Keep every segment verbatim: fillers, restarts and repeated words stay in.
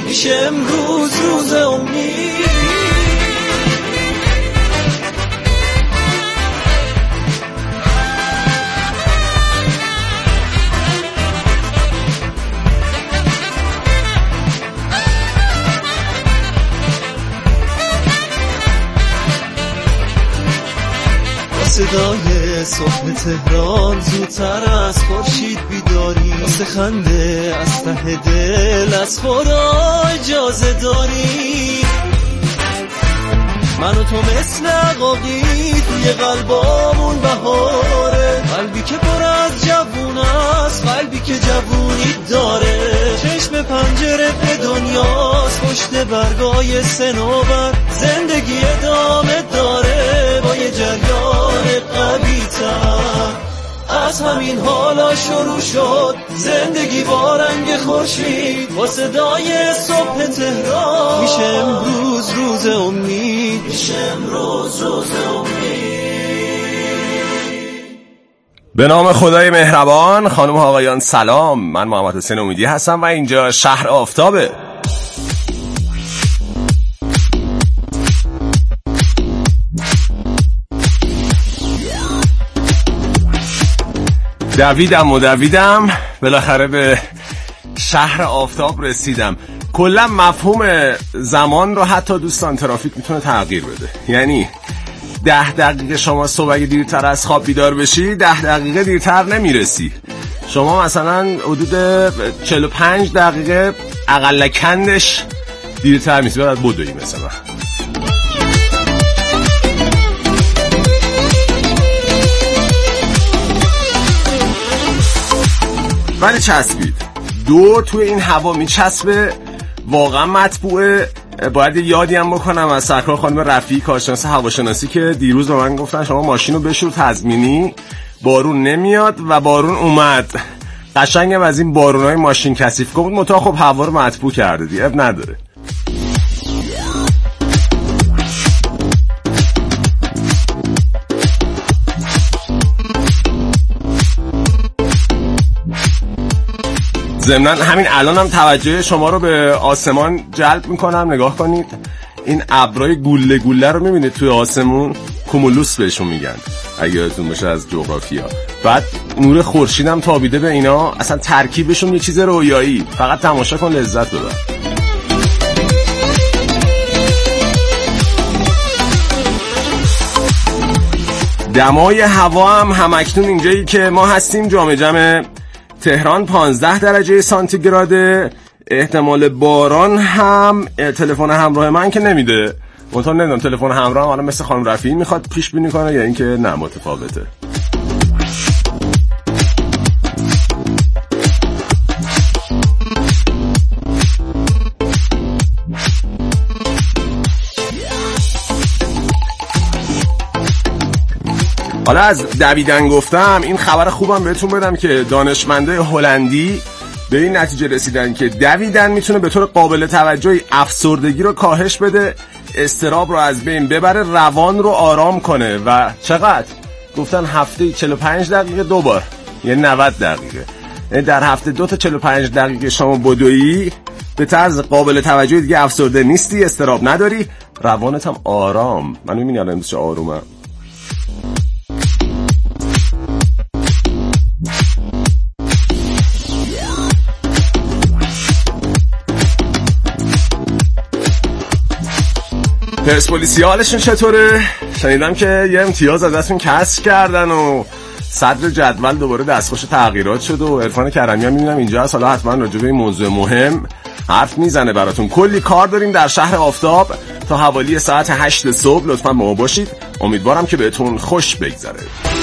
میشه امروز روز امید. صدای صبح تهران زودتر از خورشید بیداری، واسه خنده از ته دل از خدا اجازه داری. من و تو مثل عقاقی توی قلبامون بهاره، قلبی که پر از جوون است، قلبی که جوونی داره. چشم پنجره به دنیاست، پشت برگای صنوبر زندگی ادامه داره با یه جریان قوی تر. از همین حالا شروع شد زندگی با رنگ خورشید، با صدای صبح تهران میشه امروز روز امید، میشه امروز روز امید. به نام خدای مهربان. خانم و آقایان سلام، من محمد حسین امیدی هستم و اینجا شهر آفتابه. دویدم و دویدم بالاخره به شهر آفتاب رسیدم. کلا مفهوم زمان رو حتی دوستان ترافیک میتونه تغییر بده. یعنی ده دقیقه شما صبح اگه دیرتر از خواب بیدار بشی، ده دقیقه دیرتر نمیرسی. شما مثلا حدود چهل و پنج دقیقه اقل کندش دیرتر میسی. باید بدوی مثلا. ولی چسبید دو توی این هوا میچسبه، واقعا مطبوعه. باید یادی هم بکنم از سرکار خانم رفیعی کارشناس هواشناسی که دیروز به من گفتن شما ماشینو بشور تضمینی، بارون نمیاد و بارون اومد. قشنگم از این بارونای ماشین کثیف بود، متا خب هوا رو مطبوع کرده دیگه، اب نداره. ضمناً همین الان هم توجه شما رو به آسمان جلب میکنم. نگاه کنید، این ابرای گوله گوله رو میبینید توی آسمون، کومولوس بهشون میگن اگه یادتون باشه از جغرافیا. بعد نور خورشید هم تابیده به اینا، اصلا ترکیبشون یه چیز رویایی. فقط تماشا کن، لذت ببر. دمای هوا هم همکنون اینجایی که ما هستیم جام جم تهران پانزده درجه سانتیگراده. احتمال باران هم تلفن همراه من که نمیده. منطقه نمیدونم تلفن همراه هم الان مثل خانم رفیعی میخواد پیش بینی کنه یا اینکه نه متفاوته. حالا از دویدن گفتم، این خبر خوبم بهتون بدم که دانشمندای هلندی به این نتیجه رسیدن که دویدن میتونه به طور قابل توجهی افسردگی رو کاهش بده، اضطراب رو از بین ببره، روان رو آرام کنه. و چقدر گفتن هفته چهل و پنج دقیقه دو بار، یعنی نود دقیقه. یعنی در هفته دو تا چهل و پنج دقیقه شما بدویی به طرز قابل توجهی دیگه افسرده نیستی، اضطراب نداری، روانت هم آرام. من میبینی الان امروز چه آرومم. پرسپولیسی حالشون چطوره؟ شنیدم که یه امتیاز ازشون کسر کردن و صدر جدول دوباره دستخوش تغییرات شد و عرفان کرمی هم میبینم اینجا هست. حالا حتما راجع به این موضوع مهم حرف میزنه براتون. کلی کار داریم در شهر آفتاب تا حوالی ساعت هشت صبح. لطفا با ما باشید، امیدوارم که بهتون خوش بگذره.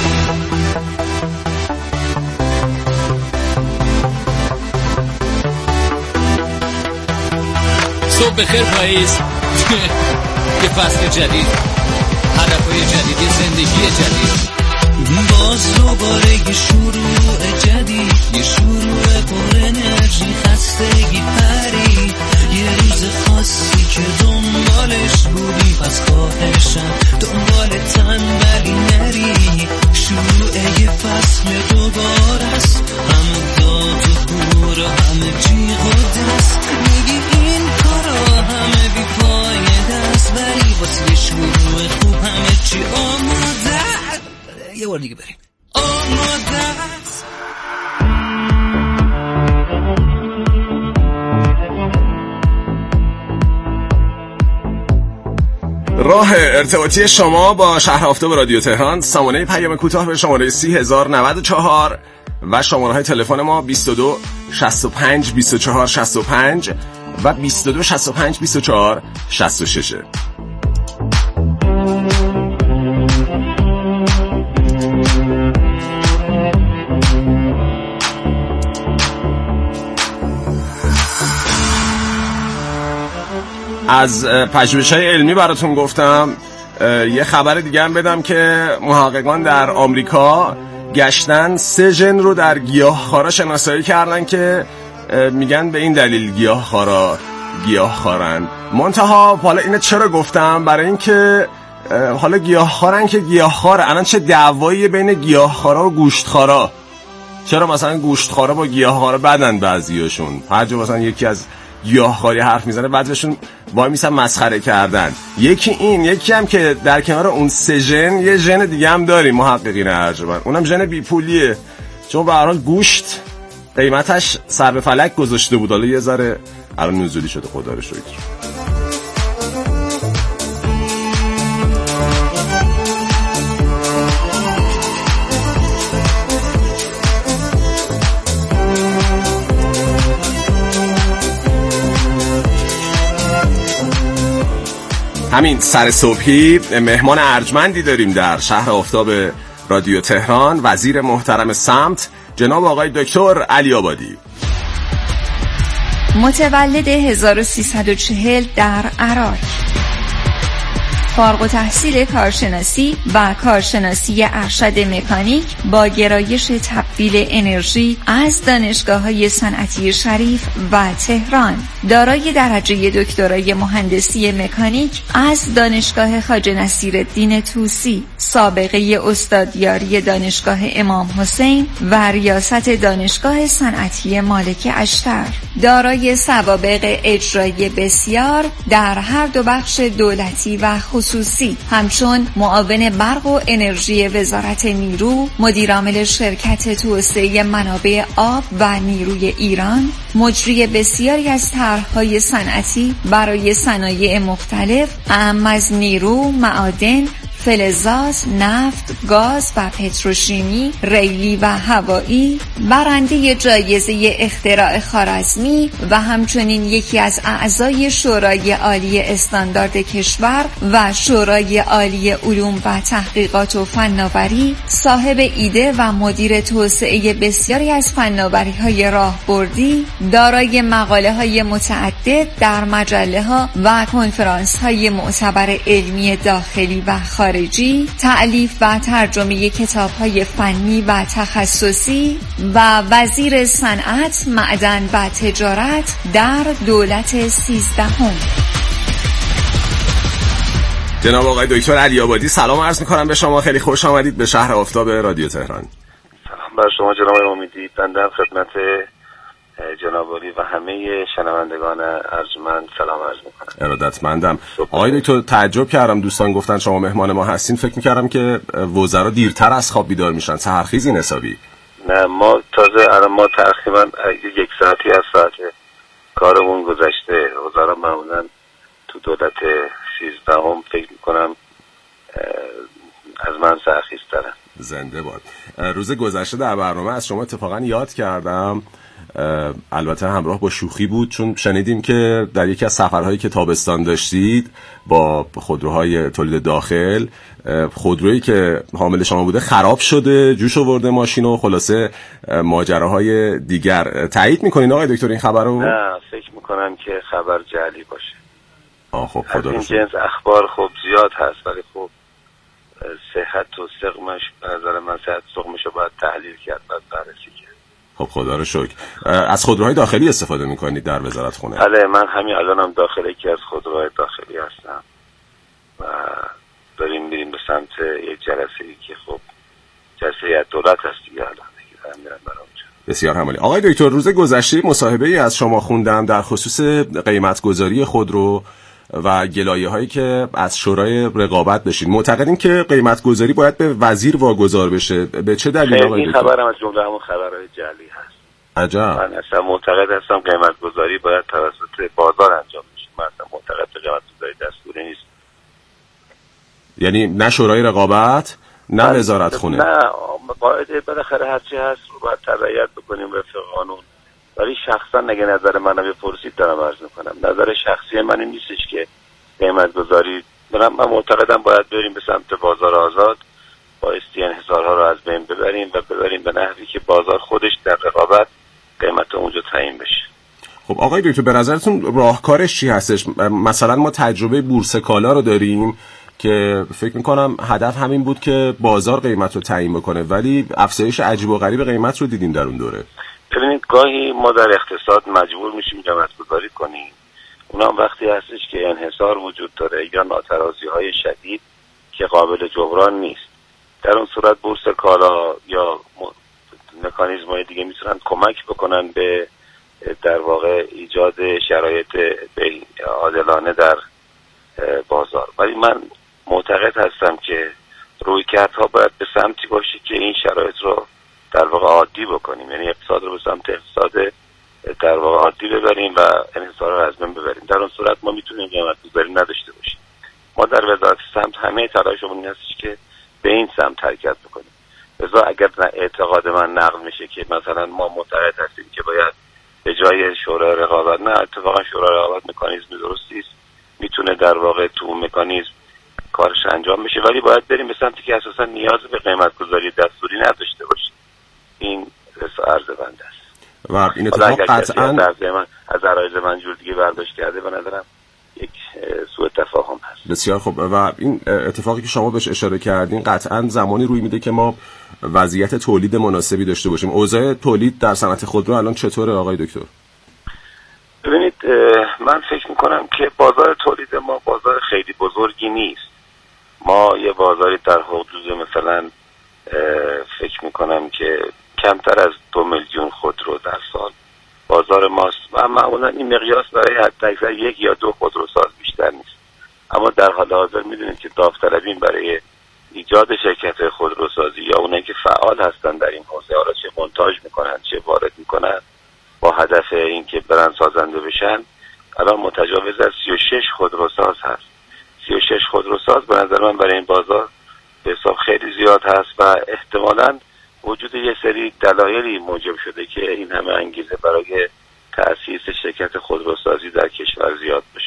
صبح بخیر پاییز. یه فصل جدید، هدفهای جدیدی، زندگی جدید. باز دوباره یه شروع جدید، یه شروع پر انرژی، خستگی پری، یه روز خاصی که دنبالش بودی، پس خواهشم دنبال تنبلی نری. شروع یه فصل دوباره است، همه داد و خور و همه جیغ و دست. میگی این دیگه بریم. آماده است. راه ارتباطی شما با شهر آفتاب رادیو تهران، سامانه پیام کوتاه به شماره سی هزار و نود و چهار و شماره های تلفن ما بیست و دو شصت و پنج بیست و چهار شصت و پنج و بیست و دو شصت و پنج بیست و چهار شصت و شش. از پژوهش‌های علمی براتون گفتم، یه خبر دیگه هم بدم که محققان در آمریکا گشتن سه ژن رو در گیاهخوارا شناسایی کردن که میگن به این دلیل گیاهخوارا گیاهخوارن. منتها حالا اینو چرا گفتم؟ برای اینکه حالا گیاهخوارن که گیاهخواره، الان چه دعوایی بین گیاهخوارا و گوشتخوارا؟ چرا مثلا گوشتخوارا با گیاهخوارا بدن بعضیاشون؟ هر جا مثلا یکی از گیاهخواری حرف میزنه بعضیشون وای میسن مسخره کردن. یکی این، یکی هم که در کنار اون سه ژن یه ژن دیگه هم داریم محققین ارجمند، اونم ژن بیپولیه، چون به هر حال گوشت قیمتش سر به فلک گذاشته بود، حالا یه ذره الان نزولی شده خدا رو شکر. همین سر صبحی مهمان ارجمندی داریم در شهر آفتاب رادیو تهران، وزیر محترم سمت جناب آقای دکتر علی آبادی، متولد هزار و سیصد و چهل در عراق، فارغ التحصیل کارشناسی و کارشناسی ارشد مکانیک با گرایش تبدیل انرژی از دانشگاه‌های صنعتی شریف و تهران، دارای درجه دکترای مهندسی مکانیک از دانشگاه خواجه نصیرالدین طوسی، سابقه استادیاری دانشگاه امام حسین و ریاست دانشگاه صنعتی مالک اشتر، دارای سوابق اجرایی بسیار در هر دو بخش دولتی و خصوصی، همچون معاون برق و انرژی وزارت نیرو، مدیرعامل شرکت توسعه منابع آب و نیروی ایران، مجری بسیاری از طرح‌های صنعتی برای صنایع مختلف اهم از نیرو، معادن، فلزات، نفت، گاز و پتروشیمی، ریلی و هوایی، برنده جایزه اختراع خوارزمی و همچنین یکی از اعضای شورای عالی استاندارد کشور و شورای عالی علوم و تحقیقات و فناوری، صاحب ایده و مدیر توسعه بسیاری از فناوری‌های راهبردی، دارای مقاله‌های متعدد در مجله‌ها و کنفرانس‌های معتبر علمی داخلی و خارجی، تألیف و ترجمه کتاب‌های فنی و تخصصی و وزیر صنعت، معدن و تجارت در دولت سیزدهم. جناب آقای دکتر علی آبادی، سلام عرض می‌کنم به شما، خیلی خوش آمدید به شهر آفتاب رادیو تهران. سلام بر شما جناب امیدی، بنده خدمت جناب عالی و همه شنوندگان ارجمند سلام عرض میکنم. ارادتمندم. آقای دکتر، تعجب کردم دوستان گفتن شما مهمان ما هستین، فکر میکردم که وزرا دیرتر از خواب بیدار میشن، سحرخیزی حسابی. نه، ما تازه الان ما تقریبا یک ساعتی از ساعت کارمون گذشته. وزرا معمولا تو دولت سیزدهم فکر میکنم از من سحرخیزترن. زنده باد. روز گذشته در برنامه از شما اتفاقا یاد کردم، البته همراه با شوخی بود، چون شنیدیم که در یکی از سفرهایی که تابستان داشتید با خودروهای تولید داخل، خودرویی که حامل شما بوده خراب شده، جوش آورده ماشین و خلاصه ماجراهای دیگر. تایید میکنین آقای دکتر این خبر رو؟ نه، فکر میکنم که خبر جعلی باشه. آه خب خدا این جنس اخبار خب زیاد هست، ولی خب صحت و سقمش به نظر من صحت سقمش رو باید تحلیل کرد، باید بررسی کرد. خب خدا رو شکر. از خودروهای داخلی استفاده میکنید در وزارت خونه؟ بله، من همین الانم داخل یکی از خودروهای داخلی هستم و داریم میریم به سمت یک جلسه‌ای که خب جلسه از دولت هست دیگه، الان دیگه دارم میرم برای اونجا. بسیار عالی. آقای دکتر، روز گذشته مصاحبه‌ای از شما خوندم در خصوص قیمت گذاری خودرو و گلایه هایی که از شورای رقابت داشتین. معتقدین که قیمت گذاری باید به وزیر واگذار بشه. به چه دلیل آقای این دکتر؟ خبرم از جمله همون خبرهای جعلی هست. عجب. من اصلا معتقد هستم قیمت گذاری باید توسط بازار انجام بشه. من اصلا معتقد به قیمت گذاری دستوری نیست. یعنی نه شورای رقابت نه وزارت خونه. نه قاعده بالاخره هرچی هست رو باید تبعیت بکنیم وفق قانون. ولی شخصا اگه نظر منو بپرسید دارم عرض میکنم، نظر شخصی من این نیستش که قیمت گذاری برم. من معتقدم باید بریم به سمت بازار آزاد، بایستی انحصارها رو از بین ببریم و ببریم به نحوی که بازار خودش در رقابت قیمت اونجا تعیین بشه. خب آقای دکتر به نظرتون راهکارش چی هستش؟ مثلا ما تجربه بورس کالا رو داریم که فکر میکنم هدف همین بود که بازار قیمت رو تعیین بکنه، ولی افزایش عجیب و غریب قیمت رو دیدیم در اون دوره. ببینید گاهی ما در اقتصاد مجبور میشیم قیمت گذاری کنیم، اونم وقتی هستش که انحصار وجود داره یا ناترازی های شدید که قابل جبران نیست. در اون صورت بورس کالا یا مکانیزم های دیگه میتونن کمک بکنن به در واقع ایجاد شرایط عادلانه در بازار. ولی من معتقد هستم که رویکردها باید به سمتی باشه که این شرایط رو در واقع عادی بکنیم، یعنی اقتصاد رو به سمت اقتصاد در واقع عادی ببریم و انحصارها رو از بین ببریم. در اون صورت ما میتونیم قیمت گذاری نداشته باشیم. ما در وزارت سمت همه تلاشمون این هستش که به این سمت حرکت بکنیم. لذا اگر اعتقاد من نقل میشه که مثلا ما معتقد هستیم که باید به جای شورای رقابت، نه اتفاقا شورای رقابت مکانیزم درستی است، میتونه در واقع تو مکانیزم کارش انجام بشه، ولی باید بریم به سمتی که اساسا نیاز به قیمت گذاری دستوری نداشته باشیم. این عرض بنده است و این اتفاق قطعا من از عرایض من جور دیگه برداشت کرده به نظرم یک سوء تفاهم هست. بسیار خوب. و این اتفاقی که شما بهش اشاره کردین قطعا زمانی روی میده که ما وضعیت تولید مناسبی داشته باشیم. اوضاع تولید در صنعت خودرو الان چطوره آقای دکتر؟ ببینید من فکر میکنم که بازار تولید ما بازار خیلی بزرگی نیست. ما یه بازاری در حدود مثلا فکر میکنم که کمتر از دو میلیون خودرو در سال بازار ماست و معمولا این مقیاس برای حداکثر یک یا دو خودروساز بیشتر نیست. اما در حال حاضر میدونید که داوطلبی برای ایجاد شرکت خودروسازی یا اونایی که فعال هستن در این حوزه، حالا چه مونتاژ میکنن چه وارد میکنن با هدف اینکه برن سازنده بشن، الان متجاوز از سی و شش خودروساز هست. سی و شش خودروساز به نظر من برای این بازار به حساب خیلی زیاد هست و احتمالاً وجود یه سری دلایلی موجب شده که این همه انگیزه برای تأسیس شرکت خودروسازی در کشور زیاد بشه.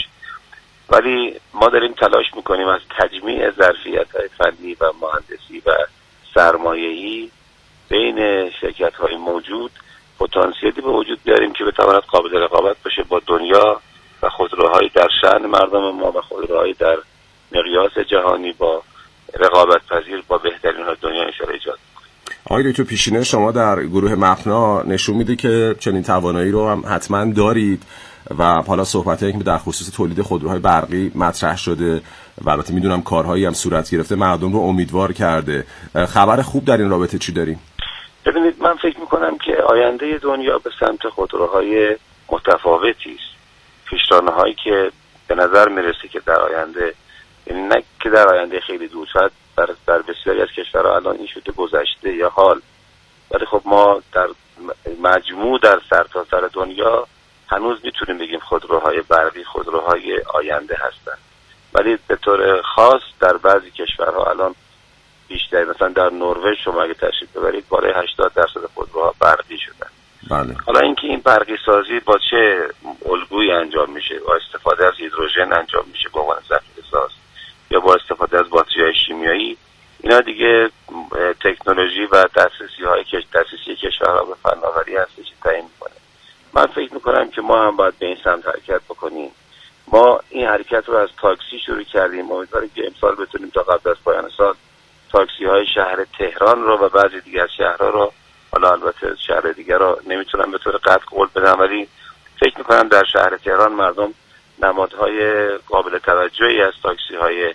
ولی ما داریم تلاش میکنیم از تجمیع ظرفیت‌های فنی و مهندسی و سرمایه‌ای بین شرکت‌های موجود پتانسیلی به وجود بیاریم که بتواند قابل رقابت باشه با دنیا و خودروهای در شأن مردم ما و خودروهای در مقیاس جهانی با رقابت پذیر با بهترین های دنیا انشاءالله ایجاد. آقای دکتر پیشینه شما در گروه مخنا نشون میده که چنین توانایی رو هم حتما دارید و حالا صحبتایی که در خصوص تولید خودروهای برقی مطرح شده و البته میدونم کارهایی هم صورت گرفته مردم رو امیدوار کرده. خبر خوب در این رابطه چی داریم؟ ببینید من فکر میکنم که آینده دنیا به سمت خودروهای متفاوتی است. پیشرانه‌هایی که به نظر میرسه که در آینده، یعنی نه که در آینده خیلی دور، شاید در, در بسیاری از کشورها الان این شده گذشته یا حال، ولی خب ما در مجموع در سرتاسر سر دنیا هنوز میتونیم بگیم خودروهای برقی خودروهای آینده هستند. ولی به طور خاص در بعضی کشورها الان بیشتر، مثلا در نروژ شما اگه تشریف ببرید بالای هشتاد درصد خودروها برقی شدن. بله. حالا اینکه این برقی سازی با چه الگویی انجام میشه، با استفاده از هیدروژن انجام میشه به عنوان ذخیره ساز یا با استفاده از باتری‌های شیمیایی، اینا دیگه تکنولوژی و دسترسی های دسترسی کشورها به فناوری هستش تعیین میکنه. من فکر میکنم که ما هم باید به این سمت حرکت بکنیم. ما این حرکت رو از تاکسی شروع کردیم، امیدواریم که امسال بتونیم تا قبل از پایان سال تاکسی های شهر تهران رو و بعضی دیگه از شهرها رو، حالا البته شهر دیگر رو نمیتونم به طور قطع قول بدم، ولی فکر میکنم در شهر تهران مردم نمادهای قابل توجهی از تاکسی های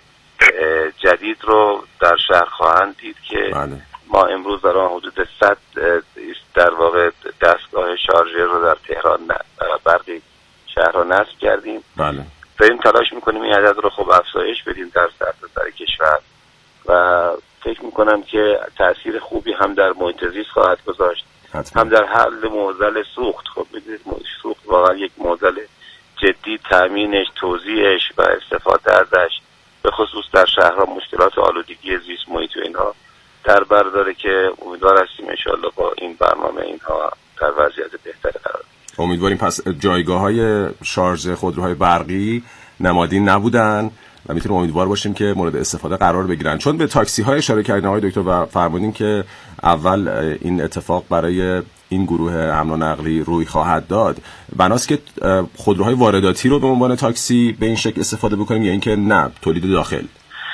جدید رو در شهر خواهند دید که بله. ما امروز در آن حدود صد در واقع دستگاه شارژر رو در تهران برقی شهر رو نصب کردیم. بله. داریم تلاش میکنیم این عدد رو خب افزایش بدیم در سرتاسر کشور و فکر میکنم که تأثیر خوبی هم در محیط زیست خواهد گذاشت حتما. هم در حل معضل سوخت. خب میدونید سوخت واقعا یک معضل جدی، تامینش، توزیعش و استفاده ازش به خصوص در شهرها مشکلات آلودگی زیست محیطی و اینها در بر داره که امیدوار هستیم انشالله با این برنامه اینها در وضعیت بهتری قرار بگیرن. امیدواریم. پس جایگاه‌های شارژ خودروهای برقی نمادین نبودن و میتونیم امیدوار باشیم که مورد استفاده قرار بگیرن. چون به تاکسی های اشاره کردین آقای دکتر و فرمودین که اول این اتفاق برای این گروه حمل و نقلی روی خواهد داد، بناست که خودروهای وارداتی رو به عنوان تاکسی به این شکل استفاده بکنیم یا اینکه نه تولید داخل؟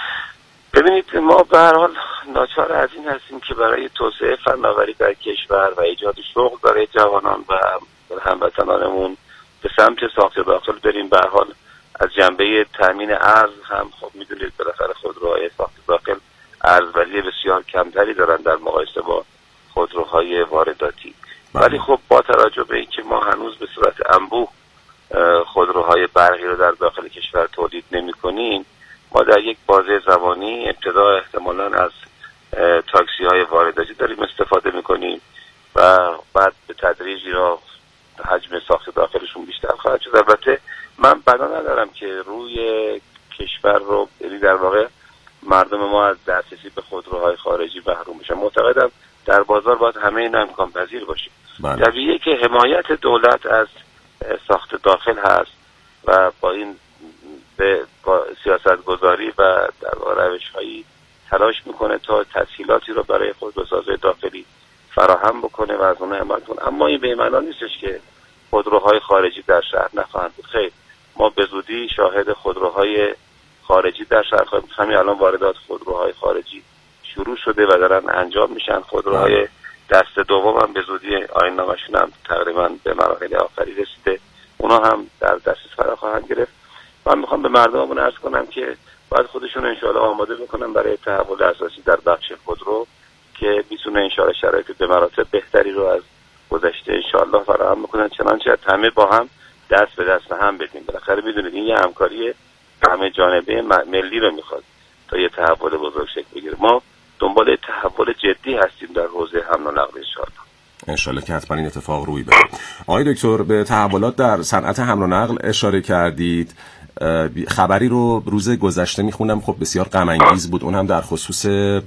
ببینید ما به هر حال ناچار از این هستیم که برای توسعه فناوری در کشور و ایجاد شغل برای جوانان و هموطنانمون به سمت ساخت داخل بریم. به هر حال از جنبه تامین ارز هم خب میدونید بالاخره خودروهای ساخت داخل ارزولی بسیار کمتری دارن در مقایسه با خودروهای وارداتی. ولی خب با توجه به اینکه ما هنوز به صورت انبوه خودروهای برقی رو در داخل کشور تولید نمی‌کنیم، ما در یک بازه زمانی ابتدا احتمالاً از تاکسی های وارداتی داریم استفاده می‌کنیم و بعد به تدریج اینا حجم ساخت داخلشون بیشتر خواهد شد. البته من بنا ندارم که روی کشور رو، یعنی در واقع مردم ما از دسترسی به خودروهای خارجی محروم بشن. معتقدم در بازار باید همه اینا امکان پذیر باشه. طبیعیه که حمایت دولت از ساخت داخل هست و با این به با سیاست گذاری و در روش‌هایی تلاش میکنه تا تسهیلاتی رو برای خودروسازی داخلی فراهم بکنه و از اونها حمایت کنه. اما این به معنی نیستش که خودروهای خارجی در شهر نخواهند بود. خیر، ما به زودی شاهد خودروهای خارجی در شهر خواهیم. همین الان واردات خودروهای خارجی شروع شده و دارن انجام میشن. خودروهای دست دوم هم به زودی آیین‌نامه‌شون هم تقریبا به مراحل آخری رسیده، اونا هم در دسترس قرار خواهند گرفت. من میخوام به مردممون عرض کنم که باید خودشون انشاءالله آماده بکنن برای تحول اساسی در بخش خودرو که میتونه انشاءالله شرایط به مراتب بهتری رو از گذشته انشاءالله فراهم بکنن، چنانچه همه با هم دست به دست هم بدیم. بالاخره میدونید این یه همکاری همه جانبه ملی رو میخواد تا یه تحول بزرگ شکل بگیره. ما دنبال تحول جدی هستیم در حوزه حمل و نقل انشاءالله. انشالله که حتما این اتفاق روی بده. آقای دکتر، به تحولات در صنعت حمل و نقل اشاره کردید. خبری رو روز گذشته میخوندم، خب بسیار غم انگیز بود، اون هم در خصوص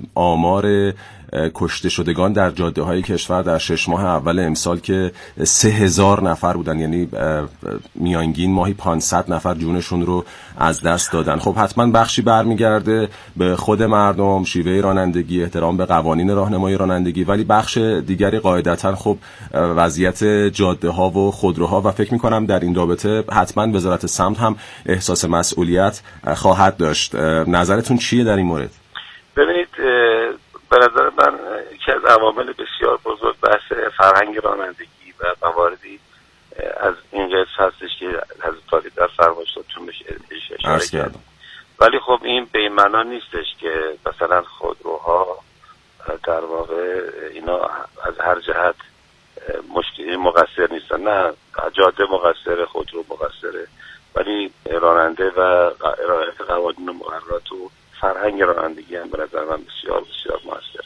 آمار کشته شدگان در جاده های کشور در شش ماه اول امسال که سه هزار نفر بودن، یعنی میانگین ماهی پانصد نفر جونشون رو از دست دادن. خب حتما بخشی برمیگرده به خود مردم، شیوه رانندگی، احترام به قوانین راهنمایی رانندگی، ولی بخش دیگری قاعدتا خب وضعیت جاده ها و خودروها و فکر میکنم در این رابطه حتما وزارت سمت هم احساس مسئولیت خواهد داشت. نظرتون چیه در این مورد؟ ببینید، به نظر من یکی از عوامل بسیار بزرگ بحث فرهنگ رانندگی و مواردی از این قصد هستش که حضرت عالی در فرمایشاتون بهش اشاره کردن. ولی خب این به این معنا نیستش که مثلا خودروها در واقع اینا از هر جهت مشکلی مقصر نیستن. نه، جاده مقصره، خودرو مقصره، ولی راننده و رعایت قوانین و مقررات و فرهنگ رانندگی هم به نظر من بسیار بسیار موثر.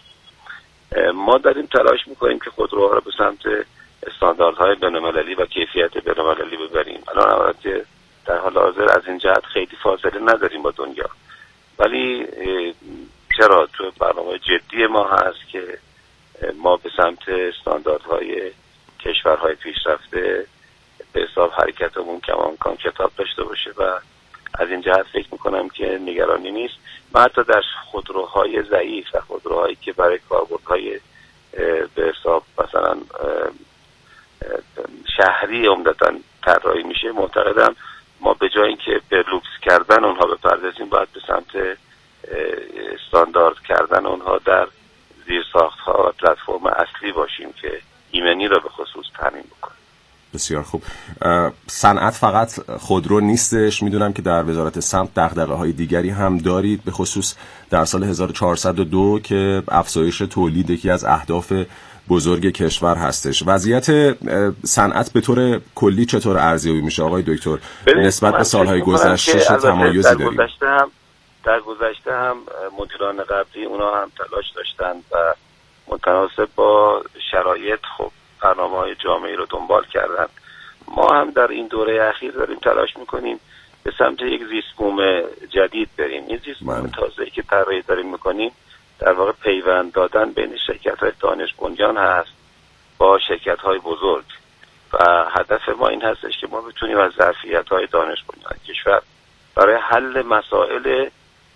ما داریم تلاش میکنیم که خودروها رو به سمت استانداردهای بین‌المللی و کیفیت بین‌المللی ببریم. الان البته در حال حاضر از این جهت خیلی فاصله نداریم با دنیا، ولی چرا تو برنامه جدی ما هست که ما به سمت استانداردهای کشورهای پیشرفته به حساب حرکتمون کماکان کتاب داشته باشه و از این جهت فکر میکنم که نگرانی نیست. ما حتی در خودروهای ضعیف و خودروهایی که برای کاربردهای به حساب مثلا شهری عمدتاً طراحی میشه، معتقدم ما به جای اینکه به لوکس کردن اونها بپردازیم باید به سمت استاندارد کردن اونها در زیرساخت‌ها و پلتفرم اصلی باشیم که ایمنی رو به خصوص تامین بکنه. بسیار خوب. صنعت فقط خودرو نیستش، میدونم که در وزارت سمت دغدغه‌های دیگری هم دارید، به خصوص در سال هزار و چهارصد و دو که افزایش تولید یکی از اهداف بزرگ کشور هستش. وضعیت صنعت به طور کلی چطور ارزیابی میشه آقای دکتر نسبت به سالهای گذشته؟ چه تمایزی داریم؟ در گذشته هم در گذشته هم مدیران قبلی اونا هم تلاش داشتن و متناسب با شرایط خب برنامه‌های جامعی رو دنبال کردن. ما هم در این دوره اخیر داریم تلاش میکنیم به سمت یک زیست‌بوم جدید بریم. این زیست‌بوم تازه‌ای که طراحی داریم میکنیم در واقع پیوند دادن بین شرکت‌های دانش بنیان هست با شرکت‌های بزرگ و هدف ما این هستش که ما بتونیم از ظرفیت‌های دانش بنیان کشور برای حل مسائل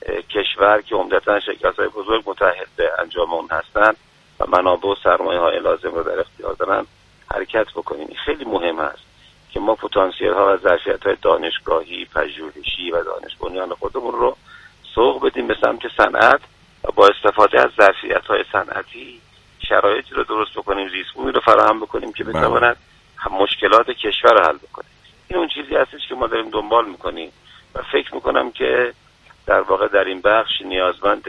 کشور که عمدتاً شرکت‌های بزرگ متأهل به انجام اون هستند و منابع و سرمایه‌های لازم رو در اختیار دارن حرکت بکنیم. این خیلی مهم است که ما پتانسیل‌ها و ظرفیت‌های دانشگاهی، پژوهشی و دانش بنیان خودمون رو سوق بدیم به سمت صنعت و با استفاده از ظرفیت‌های صنعتی شرایطی رو درست بکنیم، زیست‌بومی رو فراهم بکنیم که بتواند مشکلات کشور رو حل بکنه. این اون چیزی هستش که ما داریم دنبال می‌کنیم و فکر می‌کنم که در واقع در این بخش نیازمند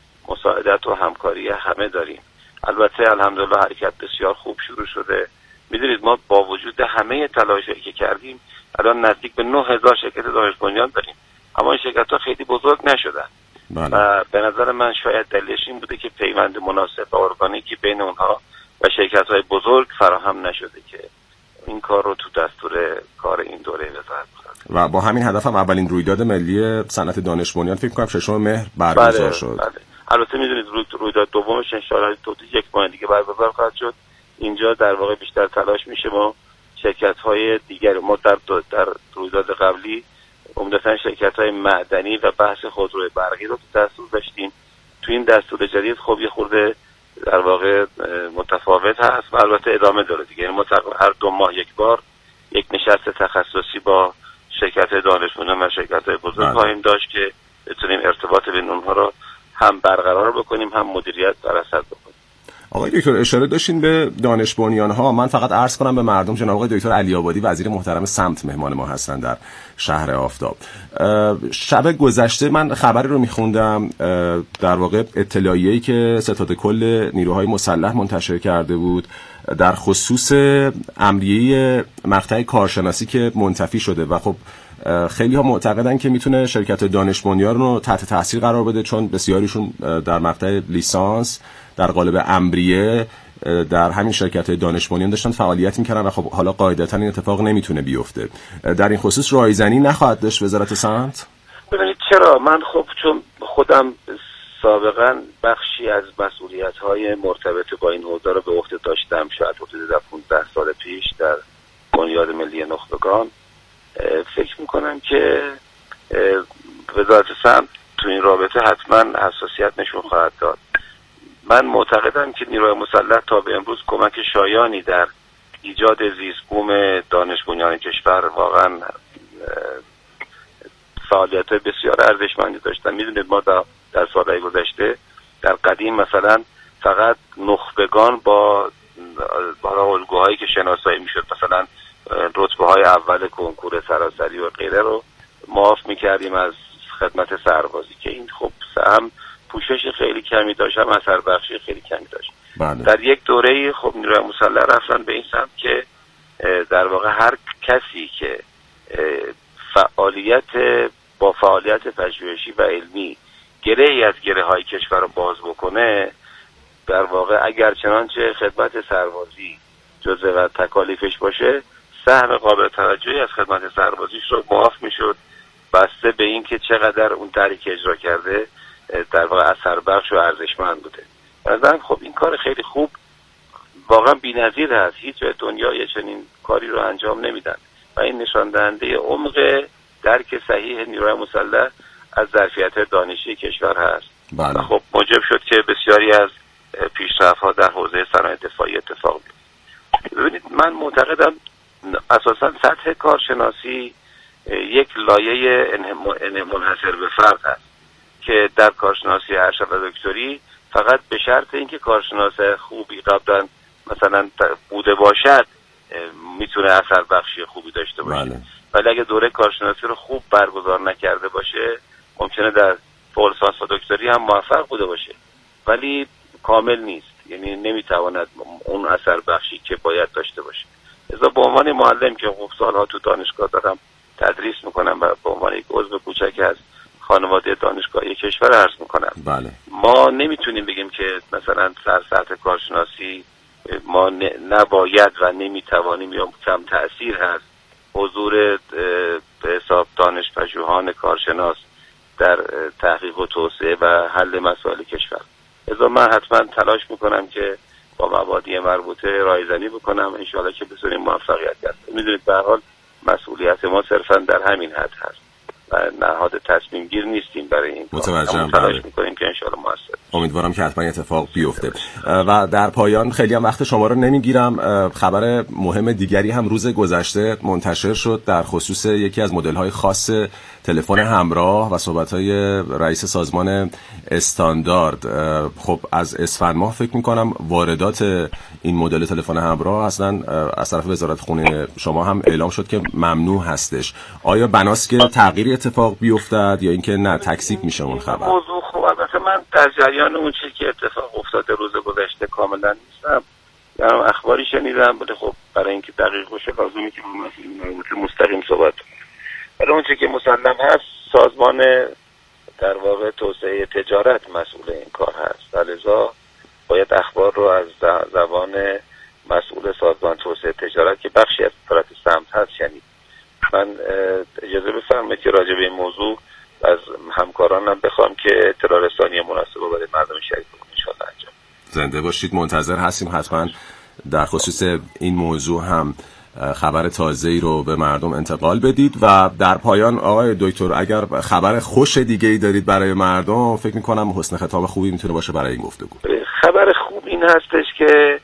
مساعدت و همکاری همه داریم. البته الحمدلله حرکت بسیار خوب شروع شده. می‌دونید ما با وجود همه تلاشی که کردیم الان نزدیک به نه هزار شرکت دانش بنیان داریم، اما این شرکت‌ها خیلی بزرگ نشدن. بله. و به نظر من شاید دلیلش این بوده که پیوند مناسب و ارگانیکی بین اونها و شرکت‌های بزرگ فراهم نشده که این کار رو تو دستور کار این دوره وزارت بذاره. و با همین هدف هم اولین رویداد ملی صنعت دانش بنیان فکر کنم ششم مهر برگزار بله، شد. بله. البته می‌دونید رویداد دومش ان شاءالله تو یک ماه دیگه برگزار خواهد شد. اینجا در واقع بیشتر تلاش میشه ما شرکت‌های دیگر ما در در رویداد قبلی عمدتاً شرکت‌های معدنی و بحث خودروی برقی رو تو دستور داشتیم. تو این دستور جدید خب یه خورده در واقع متفاوت هست و البته ادامه داره دیگه. یعنی ما هر دو ماه یک بار یک نشست تخصصی با شرکت‌های دانش بنیان و شرکت‌های بزرگ خواهیم داشت که بتونیم ارتباط بین اونها رو هم برقرار بکنیم هم مدیریت و رصد بکنیم. آقای دکتر اشاره داشتین به دانش بنیان ها. من فقط عرض کنم به مردم جناب آقای دکتر علی آبادی وزیر محترم سمت مهمان ما هستن در شهر آفتاب. شب گذشته من خبری رو میخوندم در واقع اطلاعیه‌ای که ستاد کل نیروهای مسلح منتشر کرده بود در خصوص امریه مقطع کارشناسی که منتفی شده و خب خیلی ها معتقدن که میتونه شرکت دانش بنیان رو تحت تاثیر قرار بده چون بسیاریشون در مقطع لیسانس در قالب امریه در همین شرکت دانش بنیان داشتن فعالیت میکردن و خب حالا قاعدتا این اتفاق نمیتونه بیفته. در این خصوص رایزنی نخواهد داشت وزارت صنعت؟ ببینید چرا من خب چون خودم سابقا بخشی از مسئولیت‌های مرتبط با این حوزه رو به عهده داشتم، شاید حدود پانزده سال پیش در بنیاد ملی نخبگان، فکر میکنم که وزارت صنعت تو این رابطه حتما حساسیت نشون خواهد داد. من معتقدم که نیروهای مسلح تا به امروز کمک شایانی در ایجاد زیست‌بوم دانش بنیان کشور واقعا فعالیت‌های بسیار ارزشمندی داشتن. میدونید ما در, در سالهای گذشته در قدیم مثلا فقط نخبگان با با الگوهایی که شناسایی میشد، مثلا رتبه‌های اول کنکور سراسری و غیره رو معاف می‌کردیم از خدمت سربازی که این خب هم پوشش خیلی کمی داشت هم اثر بخشی خیلی کمی داشت. بله. در یک دوره‌ای خب نیروهای مسلح رفتن به این سمت که در واقع هر کسی که فعالیت با فعالیت پژوهشی و علمی گره‌ای از گره‌های کشور رو باز بکنه، در واقع اگر چنانچه خدمت سربازی جزء تکالیفش باشه، سهم قابل توجهی از خدمت سربازیش رو معاف میشد بسته به این که چقدر اون تحریک اجرا کرده در واقع اثر بخش و ارزشمند بوده. مثلا خب این کار خیلی خوب واقعا بی‌نظیر هست. هیچ جای دنیا یه چنین کاری رو انجام نمیدن و این نشان دهنده عمق درک صحیح نیروهای مسلح از ظرفیت دانشی کشور هست. بله. و خب موجب شد که بسیاری از پیشرفت‌ها در حوزه صنایع دفاعی اتفاق بیفته. ببینید من معتقدم اساساً سطح کارشناسی یک لایه منحصر به فرد هست که در کارشناسی ارشد و دکتری فقط به شرط اینکه کارشناس خوبی قبلا مثلا بوده باشد میتونه اثر بخشی خوبی داشته باشه. بله. ولی اگه دوره کارشناسی رو خوب برگزار نکرده باشه ممکنه در فوق لیسانس و دکتری هم موفق بوده باشه ولی کامل نیست. یعنی نمیتواند اون اثر بخشی که باید داشته باشه. لذا به عنوان معلم که خب سالها تو دانشگاه دارم تدریس میکنم و به عنوان یک عضو کوچک از خانواده دانشگاهی کشور عرض میکنم، بله. ما نمیتونیم بگیم که مثلا در سطح کارشناسی ما نباید و نمیتوانیم یا کم تأثیر هست حضور به حساب دانشپژوهان کارشناس در تحقیق و توسعه و حل مسائل کشور. لذا من حتما تلاش میکنم که با مبادی مربوطه رایزنی بکنم، انشاءالله که بتونیم موفقیت گرفتیم. میدونید به هر حال مسئولیت ما صرفا در همین حد هست و نهاد تصمیم گیر نیستیم برای این کار. متوجهم. تلاش میکنیم که انشاءالله موثر. امیدوارم که حتما اتفاق بیفته. و در پایان خیلی هم وقت شما رو نمیگیرم، خبر مهم دیگری هم روز گذشته منتشر شد در خصوص یکی از مدل‌های خاص تلفن همراه و صحبت‌های رئیس سازمان استاندارد. خب از اسفند ماه فکر می‌کنم واردات این مدل تلفن همراه اصلا از طرف وزارت خونه شما هم اعلام شد که ممنوع هستش. آیا بناست که تغییری اتفاق بیفتد یا اینکه نه تکذیب میشه اون خبر؟ موضوع خوب، البته من در جریان اون چیزی که اتفاق افتاده روز گذشته کاملا نیستم، یعنی اخباری شنیدم، ولی خب برای اینکه دقیق باشه لازمه که با مسئولین مستقیم صحبت کنم. برای اون چیزی که مسلم هست سازمان در واقع توسعه تجارت مسئول این کار هست و لذا باید اخبار رو از زبان مسئول سازمان توسعه تجارت که بخشی از وزارت سمت هست شنید. من اجازه بفرمایید که راجع به این موضوع از همکارانم بخوام که اطلاع رسانی مناسب رو برای مردم شریک کنم ان شاءالله انجام. زنده باشید، منتظر هستیم حتما در خصوص این موضوع هم خبر تازه‌ای رو به مردم انتقال بدید. و در پایان آقای دکتر اگر خبر خوش دیگه‌ای دارید برای مردم فکر می‌کنم حسن خطاب خوبی میتونه باشه برای این گفتگو. خبر خوب این هستش که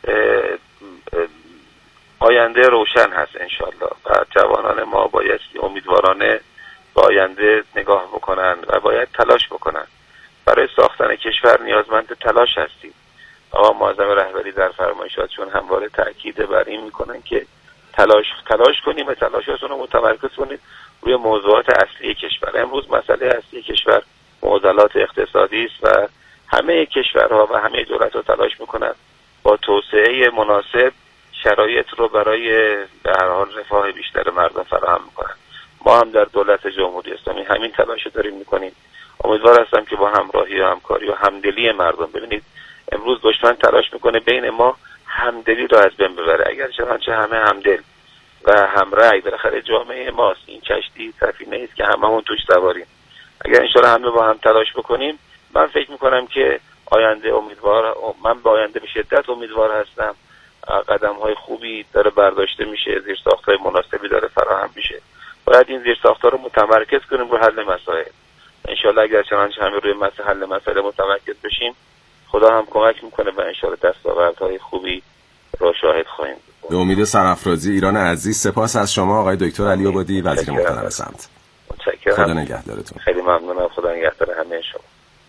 آینده روشن هست انشالله و جوانان ما باید امیدوارانه به آینده نگاه بکنن و باید تلاش بکنن. برای ساختن کشور نیازمند تلاش هستیم. آقا معظم رهبری در فرمایشاتشون همواره تاکید بر این میکنن که تلاش تلاش کنیم و تلاشاتون رو متمرکز کنید روی موضوعات اصلی کشور. امروز مسئله اصلی کشور معضلات اقتصادی است و همه کشورها و همه دولت‌ها تلاش میکنن با توسعه مناسب شرایط رو برای به هر حال رفاه بیشتر مردم فراهم میکنن. ما هم در دولت جمهوری اسلامی همین تلاش رو داریم میکنیم. امیدوار هستم که با همراهی و همکاری و همدلی مردم، ببینید امروز دشمن تلاش میکنه بین ما همدلی رو از بین ببره. اگر چنانچه همه همدل و همرأی، بالاخره جامعه ماست، این کشتی سفینه است که هممون توش سواریم. اگر انشالله همه با هم تلاش بکنیم من فکر میکنم که آینده امیدوار، من به آینده به شدت امیدوار هستم. قدم های خوبی داره برداشته میشه، زیرساخت‌های مناسبی داره فراهم میشه. باید این زیرساخت‌ها رو متمرکز کنیم رو حل مسائل. انشالله اگر چنانچه همه روی مسئله حل مسائل متمرکز بشیم خدا هم کمک میکنه و انشالله دستاوردهای خوبی رو شاهد خواهیم بود. به امید سرافرازی ایران عزیز. سپاس از شما آقای دکتر علی عبادی، وزیر محترم سمت. متشکرم. خدا نگهدارتون. خیلی ممنونم. خدا نگهدار همه شما.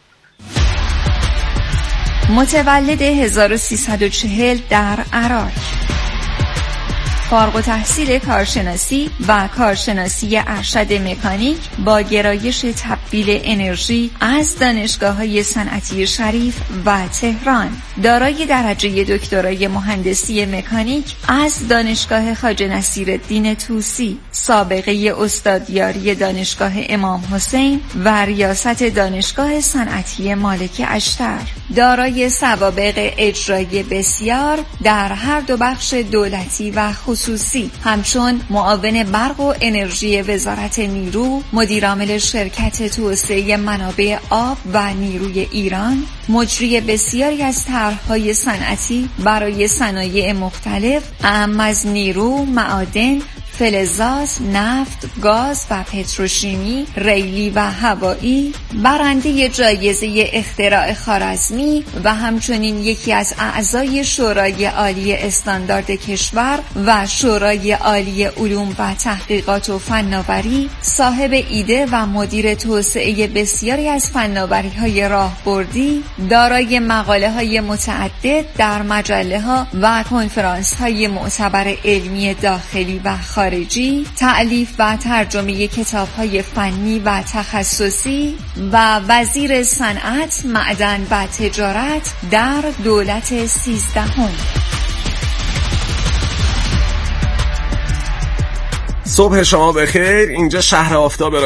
متولد هزار و سیصد و چهل در عراق، فارغ التحصیل کارشناسی و کارشناسی ارشد مکانیک با گرایش تبدیل انرژی از دانشگاه‌های صنعتی شریف و تهران، دارای درجه دکترای مهندسی مکانیک از دانشگاه خواجه نصیرالدین طوسی، سابقه استادیاری دانشگاه امام حسین و ریاست دانشگاه صنعتی مالک اشتر، دارای سوابق اجرایی بسیار در هر دو بخش دولتی و خصوصی، همچون معاون برق و انرژی وزارت نیرو، مدیرعامل شرکت توسعه منابع آب و نیروی ایران، مجری بسیاری از طرح‌های صنعتی برای صنایع مختلف اهم از نیرو، معادن، فلزات، نفت، گاز و پتروشیمی، ریلی و هوایی، برنده جایزه اختراع خوارزمی و همچنین یکی از اعضای شورای عالی استاندارد کشور و شورای عالی علوم و تحقیقات و فناوری، صاحب ایده و مدیر توسعه بسیاری از فناوری‌های راهبردی، دارای مقاله‌های متعدد در مجله‌ها و کنفرانس‌های معتبر علمی داخلی و خارجی خارجی، تألیف و ترجمه کتاب‌های فنی و تخصصی و وزیر صنعت، معدن و تجارت در دولت سیزدهم. صبح شما بخیر. اینجا شهر آفتاب